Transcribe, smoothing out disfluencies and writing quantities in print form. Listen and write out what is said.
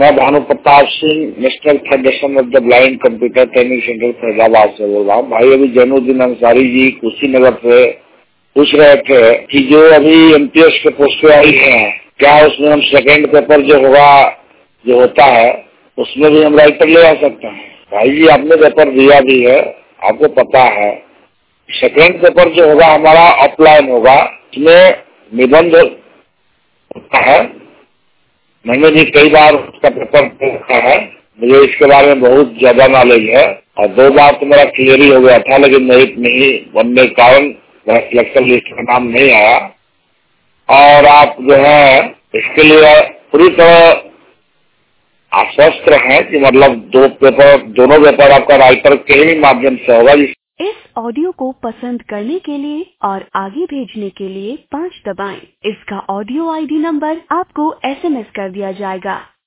मैं Bhanu Pratap Singh, national federation of the blind computer training centre Faizabad से बोल रहा हूँ। भाई अभी जैनुद्दीन अंसारी जी कुशीनगर से पूछ रहे थे कि जो अभी एमपीएस के पोस्ट आई है, क्या उसमें हम सेकेंड पेपर जो होगा, जो होता है, उसमें भी हम राइटर ले आ सकते हैं? भाई जी आपने पेपर दिया भी है, आपको पता है। सेकेंड पेपर जो होगा हमारा ऑफलाइन होगा, इसमें निबंध होता है। मैंने भी कई बार उसका पेपर देखा है, मुझे इसके बारे में बहुत ज्यादा नॉलेज है और 2 बार तो मेरा क्लियर ही हो गया था, लेकिन मेरिट नहीं बनने के कारण मेरा सिलेक्शन लिस्ट में नाम नहीं आया। और आप जो है इसके लिए पूरी तरह आश्वस्त हैं कि मतलब दोनों पेपर आपका राइटर के ही माध्यम से होगा। इस ऑडियो को पसंद करने के लिए और आगे भेजने के लिए 5 दबाएं। इसका ऑडियो आईडी नंबर आपको एसएमएस कर दिया जाएगा।